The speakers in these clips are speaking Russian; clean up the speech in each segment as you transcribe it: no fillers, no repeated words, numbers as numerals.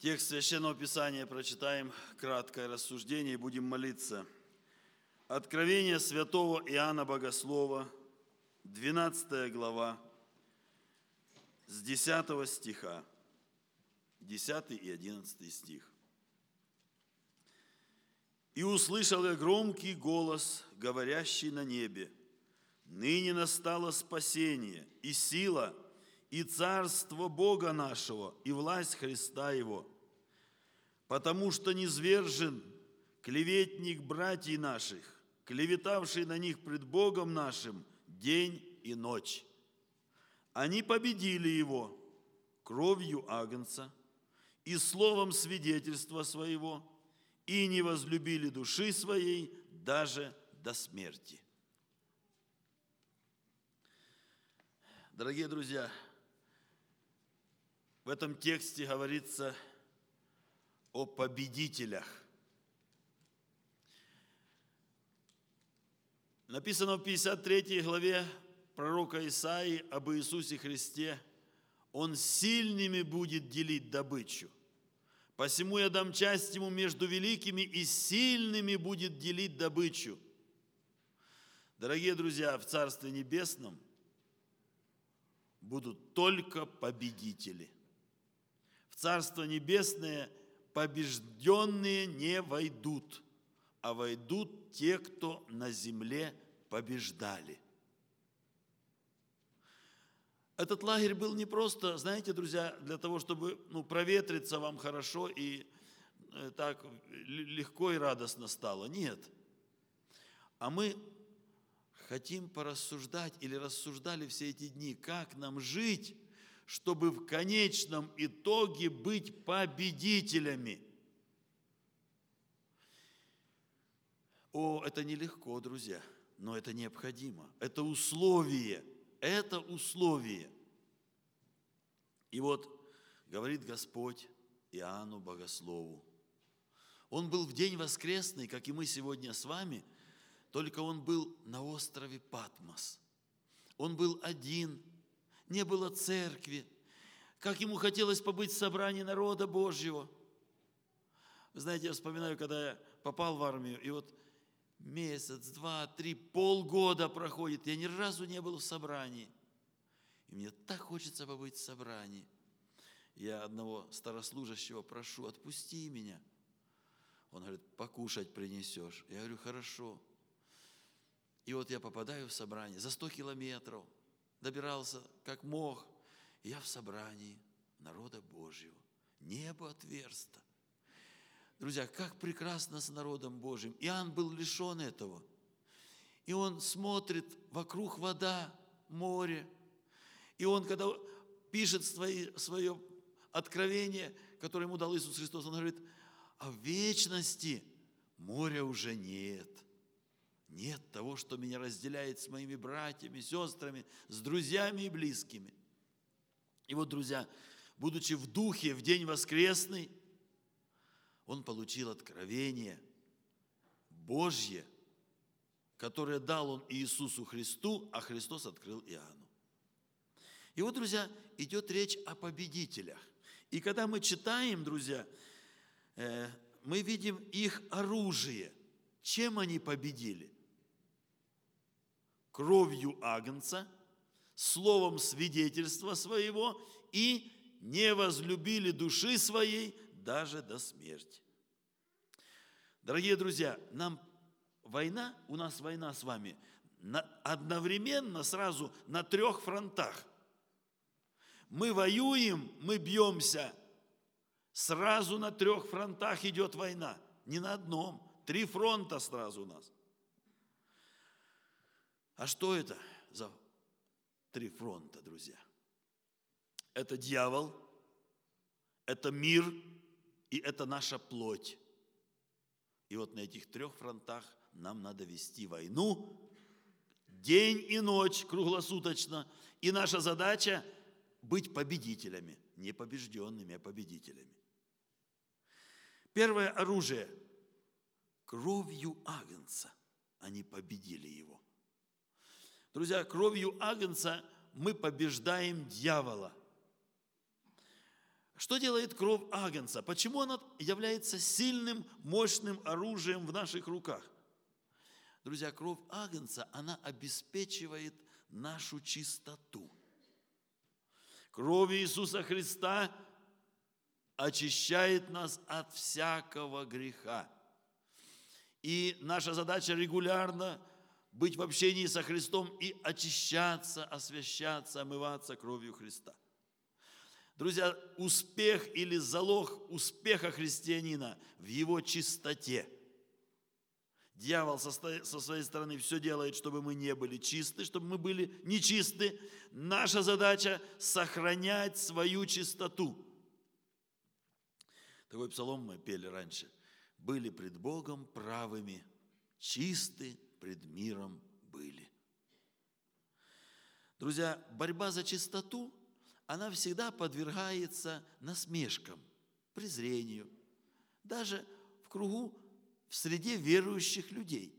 Текст Священного Писания прочитаем, краткое рассуждение, и будем молиться. Откровение святого Иоанна Богослова, 12 глава, с 10 стиха, 10 и 11 стих. «И услышал я громкий голос, говорящий на небе: ныне настало спасение, и сила, и царство Бога нашего, и власть Христа Его, потому что низвержен клеветник братьев наших, клеветавший на них пред Богом нашим день и ночь. Они победили его кровью агнца и словом свидетельства своего, и не возлюбили души своей даже до смерти». Дорогие друзья, в этом тексте говорится о победителях. Написано в 53 главе пророка Исаии об Иисусе Христе: «Он сильными будет делить добычу. Посему я дам часть ему между великими, и сильными будет делить добычу». Дорогие друзья, в Царстве Небесном будут только победители. В Царство Небесное побежденные не войдут, а войдут те, кто на земле побеждали. Этот лагерь был не просто, знаете, друзья, для того, чтобы проветриться вам хорошо и так легко и радостно стало. Нет. А мы хотим порассуждать или рассуждали все эти дни, как нам жить, чтобы в конечном итоге быть победителями. Это нелегко, друзья, но это необходимо. Это условие. Это условие. И вот говорит Господь Иоанну Богослову. Он был в день воскресный, как и мы сегодня с вами, только он был на острове Патмос. Он был один, не было церкви. Как ему хотелось побыть в собрании народа Божьего. Вы знаете, я вспоминаю, когда я попал в армию, и вот месяц, два, три, полгода проходит, я ни разу не был в собрании. И мне так хочется побыть в собрании. Я одного старослужащего прошу: отпусти меня. Он говорит: покушать принесешь. Я говорю: хорошо. И вот я попадаю в собрание за 100 километров, добирался как мог. Я в собрании народа Божьего. Небо отверсто. Друзья, как прекрасно с народом Божьим. Иоанн был лишен этого. И он смотрит, вокруг вода, море. И он, когда пишет свое откровение, которое ему дал Иисус Христос, он говорит: а в вечности моря уже нет. Нет того, что меня разделяет с моими братьями, сестрами, с друзьями и близкими. И вот, друзья, будучи в духе в день воскресный, он получил откровение Божье, которое дал он Иисусу Христу, а Христос открыл Иоанну. И вот, друзья, идет речь о победителях. И когда мы читаем, друзья, мы видим их оружие. Чем они победили? Кровью агнца, словом свидетельства своего, и не возлюбили души своей даже до смерти. Дорогие друзья, у нас война с вами одновременно сразу на 3 фронтах. Мы воюем, мы бьемся. Сразу на 3 фронтах идет война. Не на одном. 3 фронта сразу у нас. А что это за 3 фронта, друзья? Это дьявол, это мир и это наша плоть. И вот на этих 3 фронтах нам надо вести войну день и ночь, круглосуточно. И наша задача – быть победителями. Не побежденными, а победителями. Первое оружие – кровью агнца они победили его. Друзья, кровью агнца мы побеждаем дьявола. Что делает кровь Агнца? Почему она является сильным, мощным оружием в наших руках? Друзья, кровь Агнца, она обеспечивает нашу чистоту. Кровь Иисуса Христа очищает нас от всякого греха. И наша задача регулярно быть в общении со Христом и очищаться, освящаться, омываться кровью Христа. Друзья, успех или залог успеха христианина в его чистоте. Дьявол со своей стороны все делает, чтобы мы не были чисты, чтобы мы были нечисты. Наша задача – сохранять свою чистоту. Такой псалом мы пели раньше. «Были пред Богом правыми, чисты пред миром были». Друзья, борьба за чистоту, она всегда подвергается насмешкам, презрению, даже в кругу, в среде верующих людей.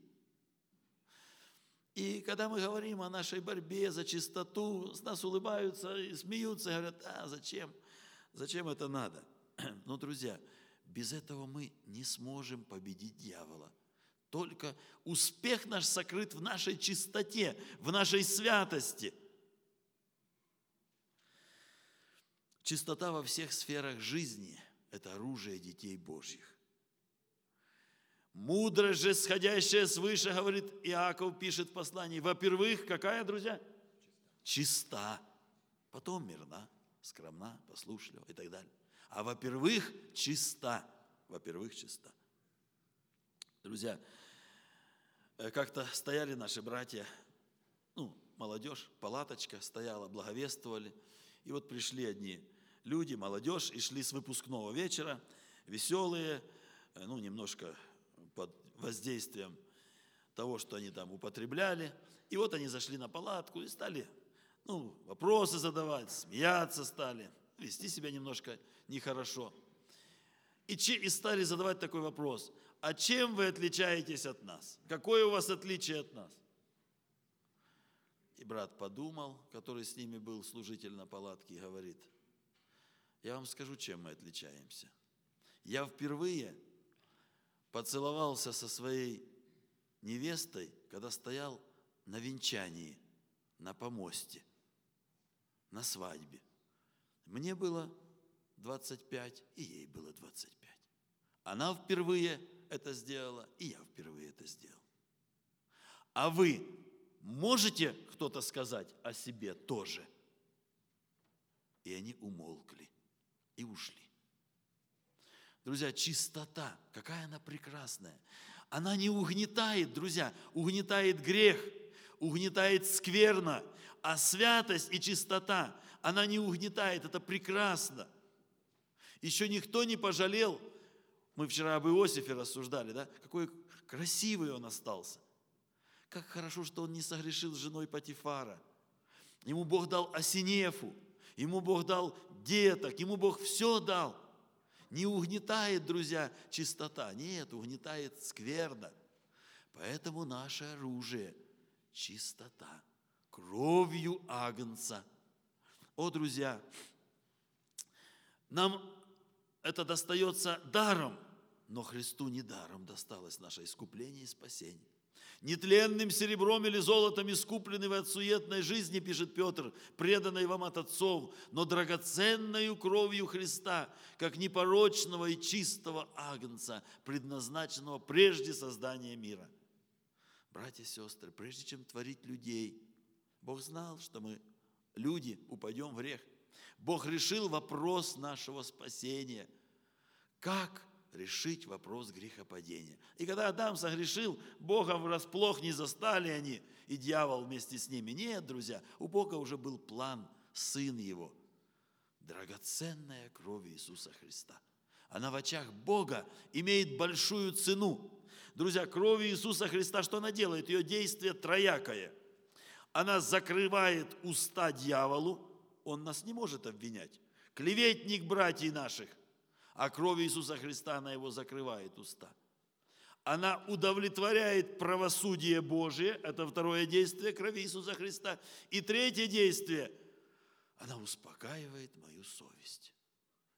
И когда мы говорим о нашей борьбе за чистоту, с нас улыбаются и смеются, и говорят: зачем? Зачем это надо? Но, друзья, без этого мы не сможем победить дьявола. Только успех наш сокрыт в нашей чистоте, в нашей святости. Чистота во всех сферах жизни – это оружие детей Божьих. Мудрость же, сходящая свыше, говорит Иаков, пишет в послании, во-первых, какая, друзья? Чиста. Потом мирна, скромна, послушлива и так далее. А во-первых, чиста. Во-первых, чиста. Друзья, как-то стояли наши братья, молодежь, палаточка стояла, благовествовали. И вот пришли одни люди, молодежь, и шли с выпускного вечера, веселые, немножко под воздействием того, что они там употребляли. И вот они зашли на палатку и стали, вопросы задавать, смеяться стали, вести себя немножко нехорошо. И стали задавать такой вопрос: а чем вы отличаетесь от нас? Какое у вас отличие от нас? И брат подумал, который с ними был, служитель на палатке, и говорит: я вам скажу, чем мы отличаемся. Я впервые поцеловался со своей невестой, когда стоял на венчании, на помосте, на свадьбе. Мне было 25, и ей было 25. Она впервые это сделала, и я впервые это сделал. А вы можете кто-то сказать о себе тоже? И они умолкли и ушли. Друзья, чистота, какая она прекрасная. Она не угнетает, друзья, угнетает грех, угнетает скверно, а святость и чистота, она не угнетает, это прекрасно. Еще никто не пожалел. Мы вчера об Иосифе рассуждали, да? Какой красивый он остался. Как хорошо, что он не согрешил с женой Потифара. Ему Бог дал Осинефу, ему Бог дал деток, ему Бог все дал. Не угнетает, друзья, чистота. Нет, угнетает скверно. Поэтому наше оружие – чистота. Кровью Агнца. О, друзья, нам это достается даром, но Христу не даром досталось наше искупление и спасение. Нетленным серебром или золотом искуплены вы от суетной жизни, пишет Петр, преданной вам от отцов, но драгоценною кровью Христа, как непорочного и чистого Агнца, предназначенного прежде создания мира. Братья и сестры, прежде чем творить людей, Бог знал, что мы, люди, упадем в грех. Бог решил вопрос нашего спасения. Как решить вопрос грехопадения? И когда Адам согрешил, Бога врасплох не застали они, и дьявол вместе с ними. Нет, друзья, у Бога уже был план, Сын Его. Драгоценная кровь Иисуса Христа. Она в очах Бога имеет большую цену. Друзья, кровь Иисуса Христа, что она делает? Ее действие троякое. Она закрывает уста дьяволу, он нас не может обвинять. Клеветник братьев наших, а кровь Иисуса Христа, она его закрывает уста. Она удовлетворяет правосудие Божие, это второе действие крови Иисуса Христа. И третье действие, она успокаивает мою совесть.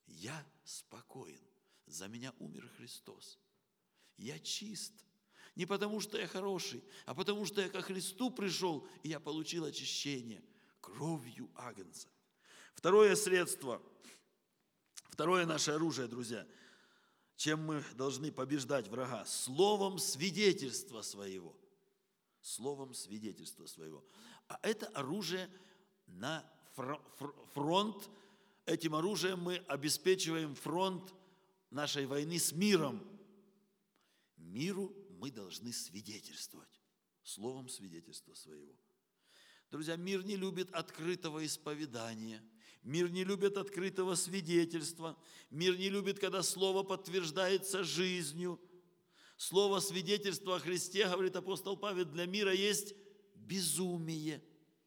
Я спокоен. За меня умер Христос. Я чист. Не потому, что я хороший, а потому, что я ко Христу пришел, и я получил очищение кровью Агнца. Второе средство, второе наше оружие, друзья, чем мы должны побеждать врага? Словом свидетельства своего. Словом свидетельства своего. А это оружие на фронт. Этим оружием мы обеспечиваем фронт нашей войны с миром. Миру мы должны свидетельствовать. Словом свидетельства своего. Друзья, мир не любит открытого исповедания. Мир не любит открытого свидетельства. Мир не любит, когда слово подтверждается жизнью. Слово свидетельства о Христе, говорит апостол Павел, для мира есть безумие.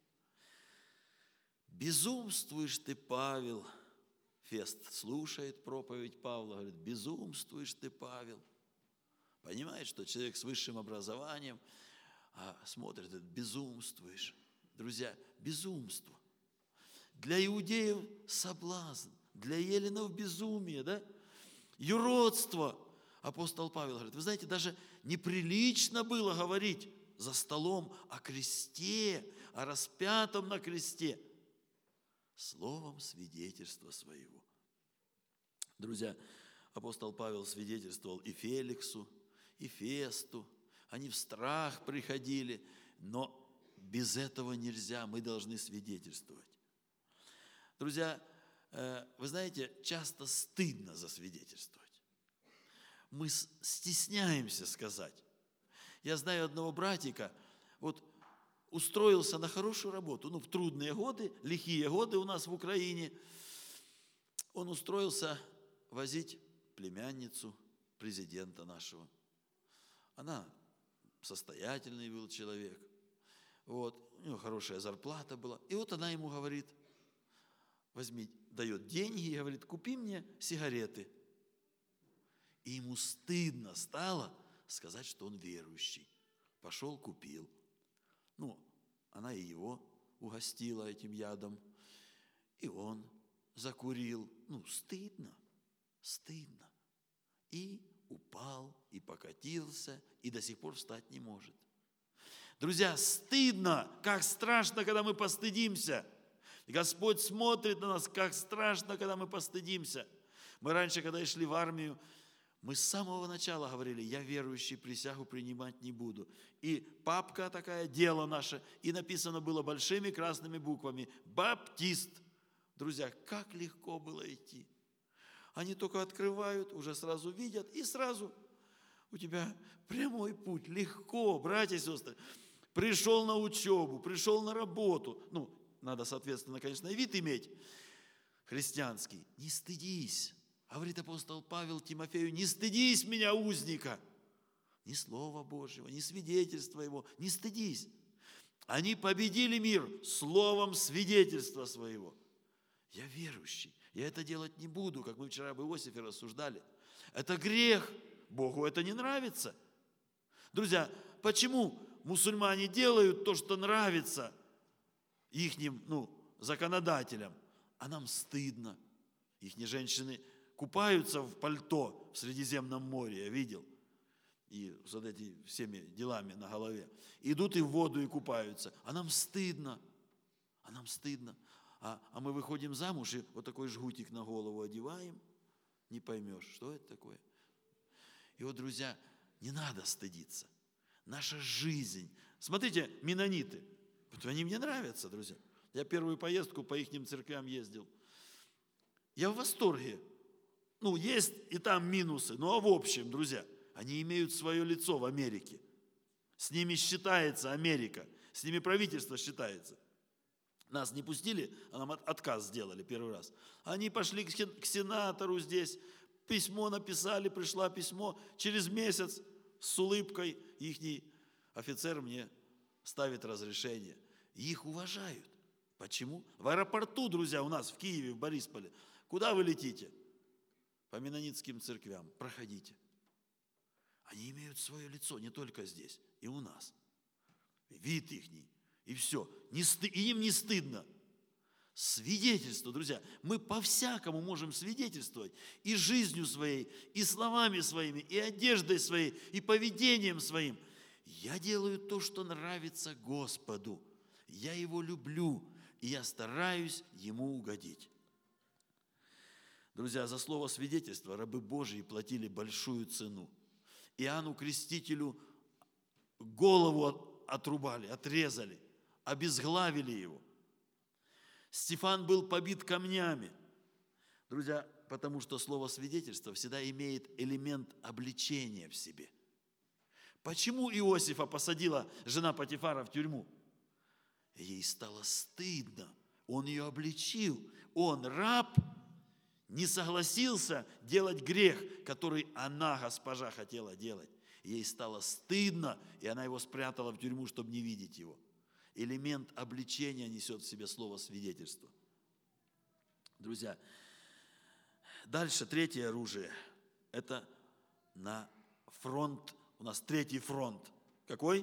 Безумствуешь ты, Павел. Фест слушает проповедь Павла, говорит, безумствуешь ты, Павел. Понимает, что человек с высшим образованием смотрит, безумствуешь. Друзья, безумство. Для иудеев соблазн, для еленов безумие, да? Юродство. Апостол Павел говорит, вы знаете, даже неприлично было говорить за столом о кресте, о распятом на кресте, словом свидетельства своего. Друзья, апостол Павел свидетельствовал и Феликсу, и Фесту. Они в страх приходили, но без этого нельзя, мы должны свидетельствовать. Друзья, вы знаете, часто стыдно засвидетельствовать. Мы стесняемся сказать. Я знаю одного братика, вот устроился на хорошую работу, в трудные годы, лихие годы у нас в Украине. Он устроился возить племянницу президента нашего. Она состоятельный был человек. У нее хорошая зарплата была. И вот она ему говорит, дает деньги и говорит, купи мне сигареты. И ему стыдно стало сказать, что он верующий. Пошел, купил. Она и его угостила этим ядом. И он закурил. Стыдно. И упал, и покатился, и до сих пор встать не может. Друзья, стыдно, как страшно, когда мы постыдимся. Господь смотрит на нас, как страшно, когда мы постыдимся. Мы раньше, когда шли в армию, мы с самого начала говорили, я верующий, присягу принимать не буду. И папка такая, дело наше, и написано было большими красными буквами, баптист. Друзья, как легко было идти. Они только открывают, уже сразу видят, и сразу у тебя прямой путь, легко, братья и сестры. Пришел на учебу, пришел на работу. Надо, соответственно, конечно, вид иметь христианский. Не стыдись. Говорит апостол Павел Тимофею, не стыдись меня, узника. Ни слова Божьего, ни свидетельства его, не стыдись. Они победили мир словом свидетельства своего. Я верующий, я это делать не буду, как мы вчера об Иосифе рассуждали. Это грех, Богу это не нравится. Друзья, почему мусульмане делают то, что нравится ихним, законодателям, а нам стыдно? Ихние женщины купаются в пальто в Средиземном море, я видел, и с этими всеми делами на голове. Идут и в воду и купаются, а нам стыдно, А мы выходим замуж и вот такой жгутик на голову одеваем, не поймешь, что это такое. И друзья, не надо стыдиться. Наша жизнь. Смотрите, меннониты, они мне нравятся, друзья. Я первую поездку по ихним церквям ездил. Я в восторге. Есть и там минусы, а в общем, друзья, они имеют свое лицо в Америке. С ними считается Америка, с ними правительство считается. Нас не пустили, а нам отказ сделали первый раз. Они пошли к сенатору здесь, письмо написали, пришло письмо. Через месяц с улыбкой ихний офицер мне ставит разрешение. Их уважают. Почему? В аэропорту, друзья, у нас в Киеве, в Борисполе. Куда вы летите? По меннонитским церквям. Проходите. Они имеют свое лицо не только здесь, и у нас. Вид ихний. И все. И им не стыдно Свидетельство, друзья. Мы по-всякому можем свидетельствовать. И жизнью своей, и словами своими, и одеждой своей, и поведением своим. Я делаю то, что нравится Господу. Я Его люблю, и я стараюсь Ему угодить. Друзья, за слово свидетельство рабы Божьи платили большую цену. Иоанну Крестителю голову отрубали, отрезали, обезглавили его. Стефан был побит камнями. Друзья, потому что слово свидетельство всегда имеет элемент обличения в себе. Почему Иосифа посадила жена Потифара в тюрьму? Ей стало стыдно. Он ее обличил. Он, раб, не согласился делать грех, который она, госпожа, хотела делать. Ей стало стыдно, и она его спрятала в тюрьму, чтобы не видеть его. Элемент обличения несет в себе слово свидетельство. Друзья, дальше третье оружие. Это на фронт. У нас третий фронт. Какой?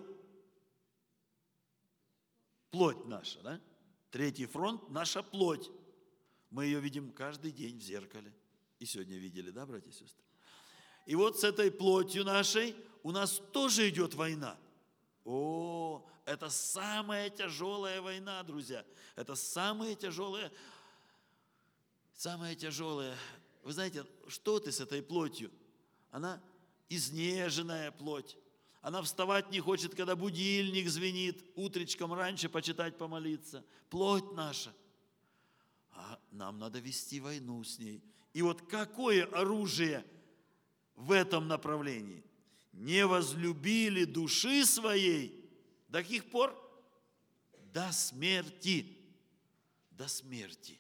Плоть наша, да? Третий фронт – наша плоть. Мы ее видим каждый день в зеркале. И сегодня видели, да, братья и сестры? И вот с этой плотью нашей у нас тоже идет война. О, это самая тяжелая война, друзья. Это самая тяжелая. Вы знаете, что ты с этой плотью? Она изнеженная плоть. Она вставать не хочет, когда будильник звенит, утречком раньше почитать, помолиться. Плоть наша. А нам надо вести войну с ней. И вот какое оружие в этом направлении? Не возлюбили души своей до каких пор? До смерти. До смерти.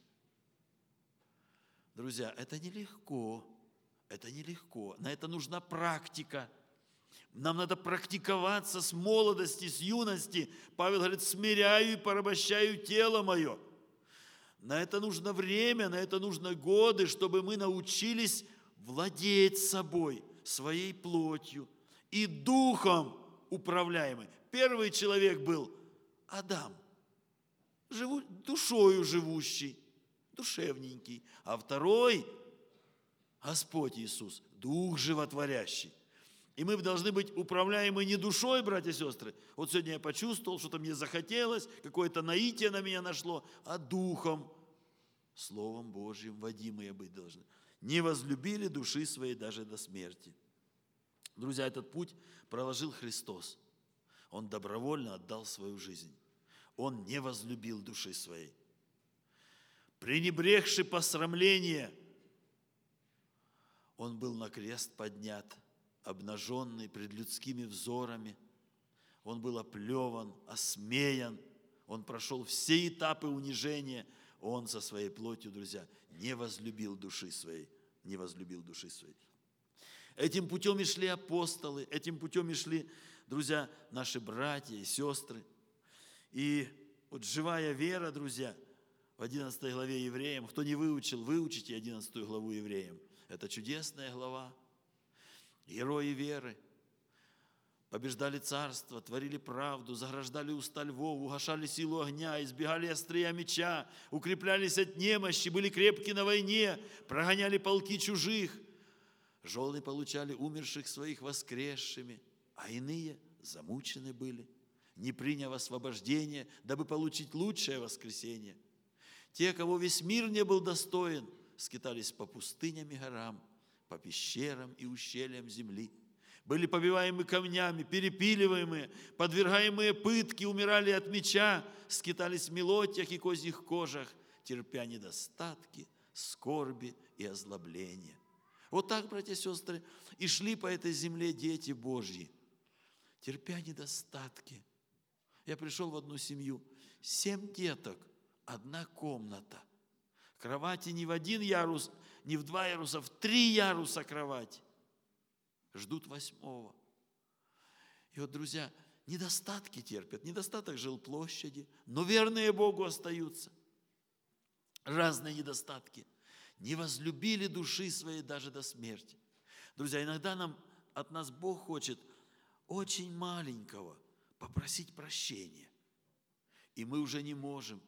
Друзья, это нелегко. Это нелегко. На это нужна практика. Нам надо практиковаться с молодости, с юности. Павел говорит, смиряю и порабощаю тело мое. На это нужно время, на это нужно годы, чтобы мы научились владеть собой, своей плотью и духом управляемый. Первый человек был Адам, душою живущий, душевненький. А второй Господь Иисус, дух животворящий. И мы должны быть управляемы не душой, братья и сестры. Вот сегодня я почувствовал, что-то мне захотелось, какое-то наитие на меня нашло, а духом, Словом Божьим водимые быть должны. Не возлюбили души своей даже до смерти. Друзья, этот путь проложил Христос. Он добровольно отдал свою жизнь. Он не возлюбил души своей. Пренебрегши посрамление, Он был на крест поднят, обнаженный пред людскими взорами. Он был оплеван, осмеян. Он прошел все этапы унижения. Он со своей плотью, друзья, не возлюбил души своей. Не возлюбил души своей. Этим путем и шли апостолы, этим путем и шли, друзья, наши братья и сестры. И вот живая вера, друзья, в 11 главе Евреям, кто не выучил, выучите 11 главу Евреям. Это чудесная глава. Герои веры побеждали царство, творили правду, заграждали уста львов, угашали силу огня, избегали острия меча, укреплялись от немощи, были крепки на войне, прогоняли полки чужих. Жены получали умерших своих воскресшими, а иные замучены были, не приняв освобождение, дабы получить лучшее воскресение. Те, кого весь мир не был достоин, скитались по пустыням и горам, по пещерам и ущельям земли. Были побиваемы камнями, перепиливаемые, подвергаемые пытке, умирали от меча, скитались в мелотьях и козьих кожах, терпя недостатки, скорби и озлобления. Вот так, братья и сестры, и шли по этой земле дети Божьи, терпя недостатки. Я пришел в одну семью, 7 деток, 1 комната. Кровати не в 1 ярус, не в 2 яруса, в 3 яруса кровати. Ждут 8-го. И вот, друзья, недостатки терпят, недостаток жилплощади, но верные Богу остаются. Разные недостатки. Не возлюбили души своей даже до смерти. Друзья, иногда от нас Бог хочет очень маленького попросить прощения. И мы уже не можем.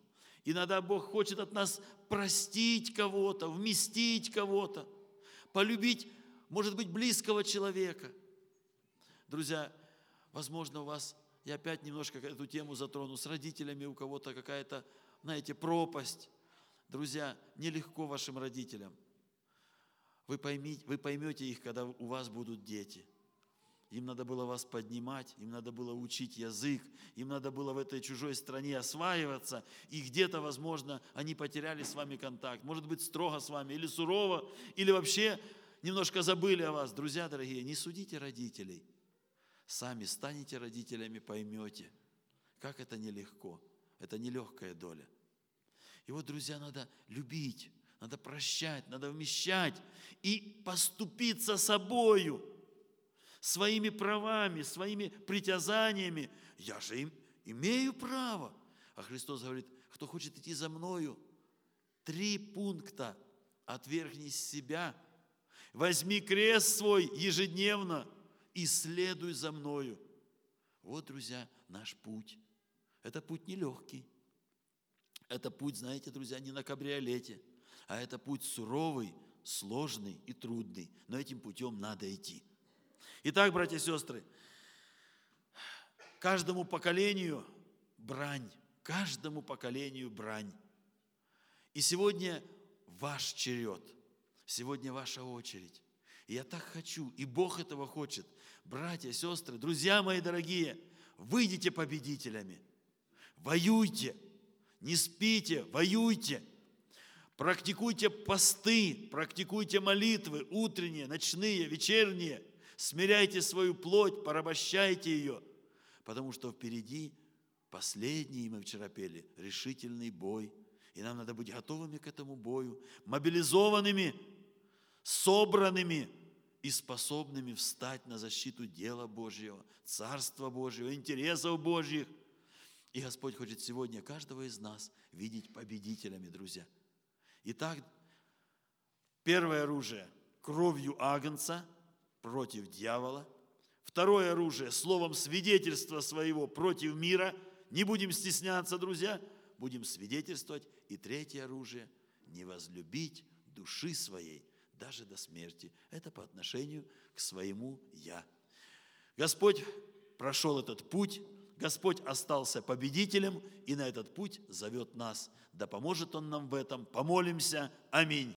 Иногда Бог хочет от нас простить кого-то, вместить кого-то, полюбить, может быть, близкого человека. Друзья, возможно, у вас, я опять немножко эту тему затрону, с родителями у кого-то какая-то, знаете, пропасть. Друзья, нелегко вашим родителям. Вы поймете их, когда у вас будут дети. Им надо было вас поднимать, им надо было учить язык, им надо было в этой чужой стране осваиваться, и где-то, возможно, они потеряли с вами контакт. Может быть, строго с вами, или сурово, или вообще немножко забыли о вас. Друзья дорогие, не судите родителей. Сами станете родителями, поймете, как это нелегко. Это нелегкая доля. И вот, друзья, надо любить, надо прощать, надо вмещать и поступиться собою, своими правами, своими притязаниями. Я же имею право. А Христос говорит, кто хочет идти за мною, 3 пункта. Отвергни себя, возьми крест свой ежедневно и следуй за мною. Вот, друзья, наш путь. Это путь нелегкий. Это путь, знаете, друзья, не на кабриолете, а это путь суровый, сложный и трудный. Но этим путем надо идти. Итак, братья и сестры, каждому поколению брань, каждому поколению брань. И сегодня ваш черед, сегодня ваша очередь. И я так хочу, и Бог этого хочет. Братья, сестры, друзья мои дорогие, выйдите победителями, воюйте, не спите, воюйте. Практикуйте посты, практикуйте молитвы утренние, ночные, вечерние. Смиряйте свою плоть, порабощайте ее, потому что впереди последний, мы вчера пели, решительный бой. И нам надо быть готовыми к этому бою, мобилизованными, собранными и способными встать на защиту дела Божьего, Царства Божьего, интересов Божьих. И Господь хочет сегодня каждого из нас видеть победителями, друзья. Итак, первое оружие – кровью агнца против дьявола. Второе оружие – словом свидетельства своего против мира. Не будем стесняться, друзья, будем свидетельствовать. И третье оружие – не возлюбить души своей даже до смерти. Это по отношению к своему «я». Господь прошел этот путь, Господь остался победителем и на этот путь зовет нас. Да поможет Он нам в этом. Помолимся. Аминь.